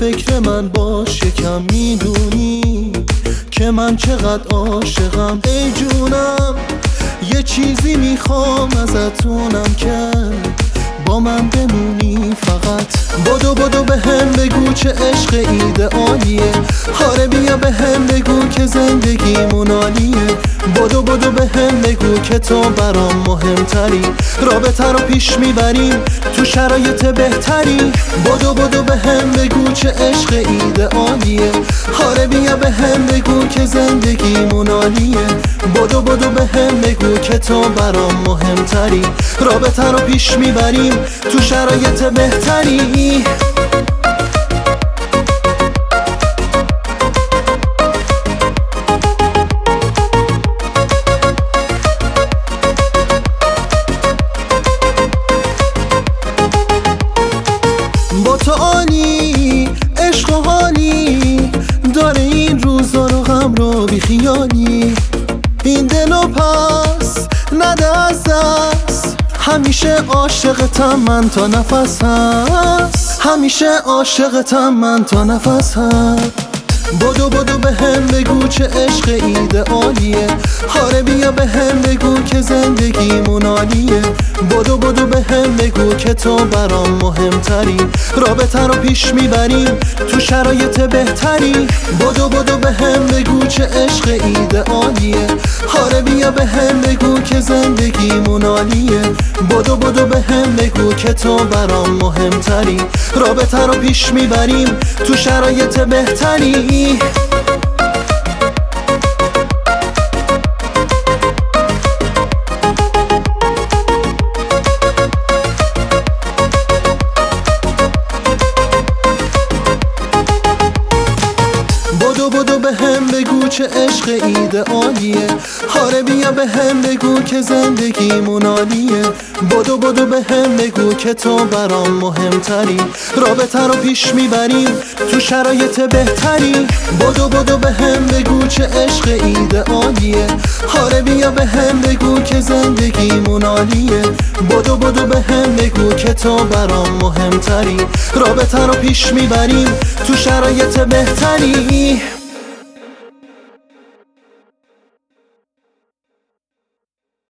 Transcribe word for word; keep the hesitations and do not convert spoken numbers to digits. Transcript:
فکر من باش یکم، میدونی که من چقدر عاشقم. ای جونم یه چیزی میخوام ازتونم که با من بمونی فقط. بدو بدو به هم بگو چه عشق ایدئالیه، آره بیا به هم بگو که زندگیمون عالیه. بدو بدو به هم بگو که تو برام مهمتری، رابطه رو پیش میبریم تو شرایط بهتری. بدو بدو به هم بگو چه عشق ایدئالیه، آره بیا به هم بگو که زندگیمون عالیه. بدو بدو به هم بگو که تو برام مهمتری، رابطه رو پیش میبریم تو شرایط بهتری. با تو عالی عشق و حالی داره این روزا رو، غم رو بی خیالی. این دلو پس نده از دست، همیشه عاشقتم من تا نفس هست، همیشه عاشقتم من تا نفس هست. بدو بدو به هم بگو چه عشق ایدئالیه، آره بیا به هم بگو که زندگیمون عالیه. بدو بدو به هم بگو که تو برام مهمتری، رابطه رو پیش میبریم تو شرایط بهتری. بدو بدو به هم بگو چه عشق ایدئالیه، آره بیا به هم بگو که زندگیمون عالیه. بدو بدو به هم بگو که تو برام مهمتری، رابطه رو پیش میبریم تو شرایط بهتری. بدو بدو به هم بگو چه عشق ایدئالیه، آره بیا به هم بگو که زندگیمون عالیه. بدو بدو به هم بگو که تو برام مهمتری، رابطه رو پیش میبریم تو شرایط بهتری. بدو بدو به هم بگو چه عشق ایدئالیه، آره بیا به هم بگو که زندگیمون عالیه. بدو بدو به هم بگو که تو برام مهمتری، رابطه رو پیش میبریم تو شرایط بهتری.